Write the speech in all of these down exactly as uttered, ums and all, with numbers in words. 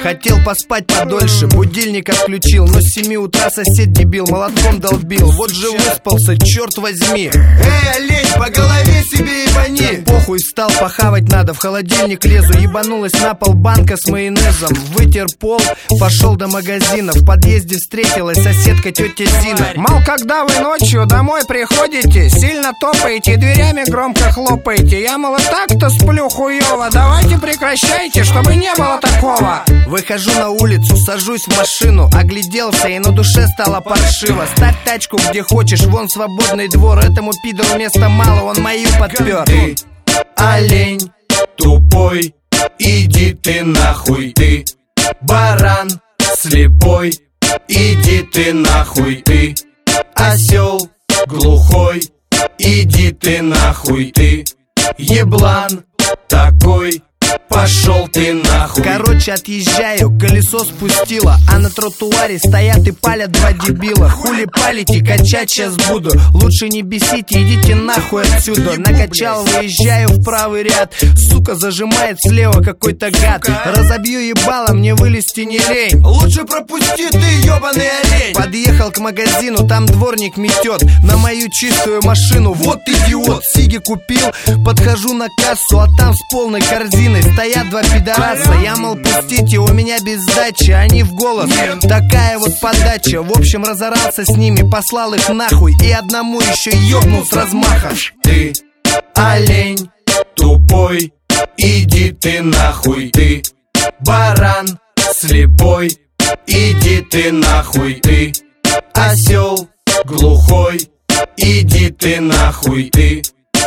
Хотел поспать подольше, будильник отключил, но с семи утра сосед дебил молотком долбил. Вот же выспался, черт возьми. Эй, олень, по голове себе ебани. Похуй, встал, похавать надо, в холодильник лезу. Ебанулась на пол банка с майонезом. Вытер пол, пошел до магазина. В подъезде встретилась соседка тетя Зина. Мол, когда вы ночью домой приходите, сильно топаете, дверями громко хлопаете. Я, мол, и так-то сплю хуёво, давайте прекращайте, чтобы не было такого. Выхожу на улицу, сажусь в машину, огляделся и на душе стало паршиво. Ставь тачку где хочешь, вон свободный двор. Этому пидору места мало, он мою подпер. Ты олень тупой, иди ты нахуй. Ты баран слепой, иди ты нахуй. Ты осел глухой, иди ты нахуй. Ты еблан такой, пошел ты нахуй. Короче, отъезжаю, колесо спустило, а на тротуаре стоят и палят два дебила. Хули палите, качать сейчас буду. Лучше не бесите, идите нахуй отсюда. Накачал, выезжаю в правый ряд. Сука, зажимает слева какой-то гад. Разобью ебало, мне вылезти не лень. Лучше пропусти, ты ебаный олень. Подъехал к магазину, там дворник метет на мою чистую машину. Вот идиот, сиги купил. Подхожу на кассу, а там с полной корзиной стоят два пидораса. Я, мол, пустите, у меня без сдачи. Они в голос, такая вот подача. В общем, разорался с ними, послал их нахуй. И одному еще ёбнул с размаха. Ты олень тупой, иди ты нахуй. Ты баран слепой, иди ты нахуй. Ты осел глухой, иди ты нахуй. Ты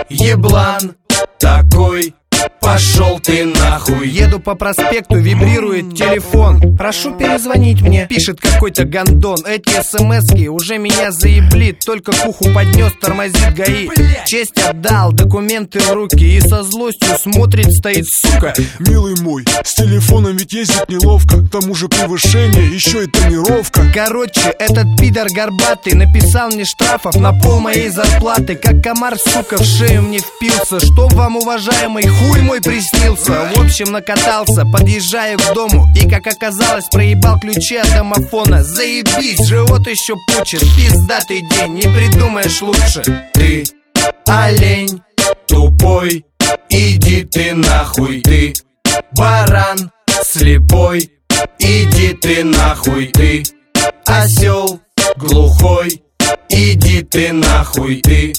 еблан такой, пошел ты нахуй. Еду по проспекту, вибрирует телефон. Прошу перезвонить мне, пишет какой-то гандон. Эти смски уже меня заеблит. Только к уху поднес, тормозит ГАИ. Честь отдал, документы в руки. И со злостью смотрит, стоит, сука. Милый мой, с телефоном ведь ездить неловко. К тому же превышение, еще и тонировка. Короче, этот пидор горбатый написал мне штрафов на пол моей зарплаты. Как комар, сука, в шею мне впился. Чтоб вам, уважаемый, хуй мой приснился. В общем, накатался, подъезжаю к дому. И, как оказалось, проебал ключи от домофона. Заебись, живот еще пучит. Пиздатый день, не придумаешь лучше. Ты олень тупой, иди ты нахуй. Ты баран слепой, иди ты нахуй. Ты осел глухой, иди ты нахуй. Ты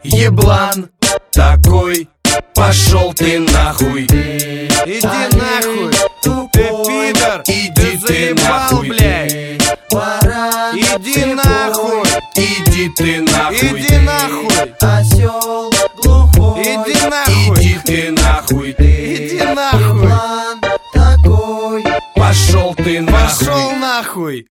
еблан такой, пошел ты нахуй. Иди нахуй, ты пидор, иди ты заебал, блядь. Иди нахуй, иди ты нахуй. иди нахуй, Осел глухой, иди нахуй, иди ты нахуй. иди нахуй, Такой, пошел ты нахуй. пошел нахуй.